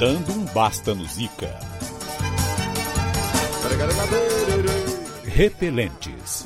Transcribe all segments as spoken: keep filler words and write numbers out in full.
Dando um basta no Zika. Repelentes.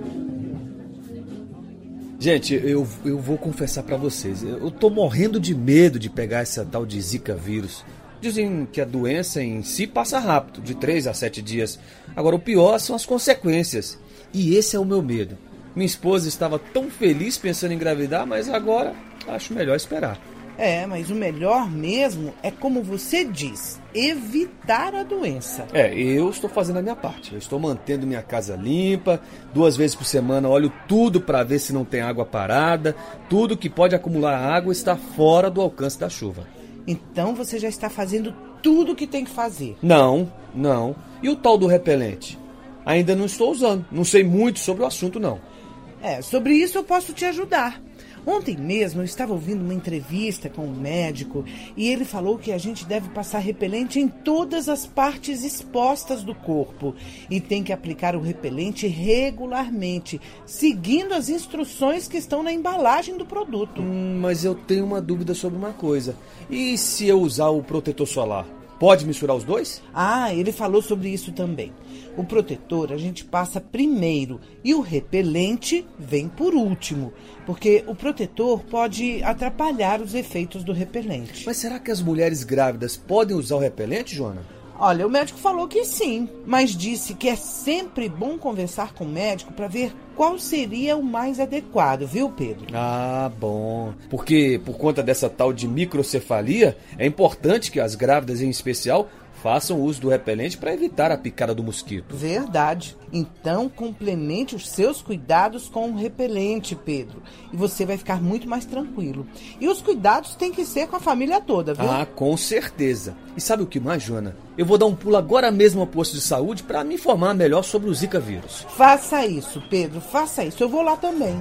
Gente, eu, eu vou confessar pra vocês, eu tô morrendo de medo de pegar essa tal de Zika vírus. Dizem que a doença em si passa rápido, de três a sete dias. Agora o pior são as consequências. E esse é o meu medo. Minha esposa estava tão feliz pensando em engravidar, mas agora acho melhor esperar. É, mas o melhor mesmo é como você diz, evitar a doença. É, eu estou fazendo a minha parte. Eu estou mantendo minha casa limpa, duas vezes por semana olho tudo para ver se não tem água parada. Tudo que pode acumular água está fora do alcance da chuva. Então você já está fazendo tudo o que tem que fazer. Não, não. E o tal do repelente? Ainda não estou usando. Não sei muito sobre o assunto, não. É, sobre isso eu posso te ajudar. Ontem mesmo eu estava ouvindo uma entrevista com um médico e ele falou que a gente deve passar repelente em todas as partes expostas do corpo e tem que aplicar o repelente regularmente, seguindo as instruções que estão na embalagem do produto. Hum, mas eu tenho uma dúvida sobre uma coisa. E se eu usar o protetor solar? Pode misturar os dois? Ah, ele falou sobre isso também. O protetor a gente passa primeiro e o repelente vem por último, porque o protetor pode atrapalhar os efeitos do repelente. Mas será que as mulheres grávidas podem usar o repelente, Joana? Olha, o médico falou que sim, mas disse que é sempre bom conversar com o médico para ver qual seria o mais adequado, viu, Pedro? Ah, bom. Porque por conta dessa tal de microcefalia, é importante que as grávidas em especial façam uso do repelente para evitar a picada do mosquito. Verdade. Então, complemente os seus cuidados com o repelente, Pedro. E você vai ficar muito mais tranquilo. E os cuidados têm que ser com a família toda, viu? Ah, com certeza. E sabe o que mais, Joana? Eu vou dar um pulo agora mesmo ao posto de saúde para me informar melhor sobre o Zika vírus. Faça isso, Pedro. Faça isso. Eu vou lá também.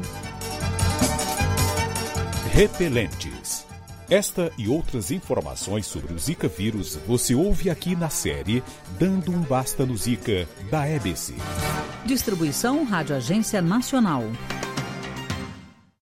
Repelentes. Esta e outras informações sobre o Zika vírus você ouve aqui na série Dando um Basta no Zika, da E B C. Distribuição Rádio Agência Nacional.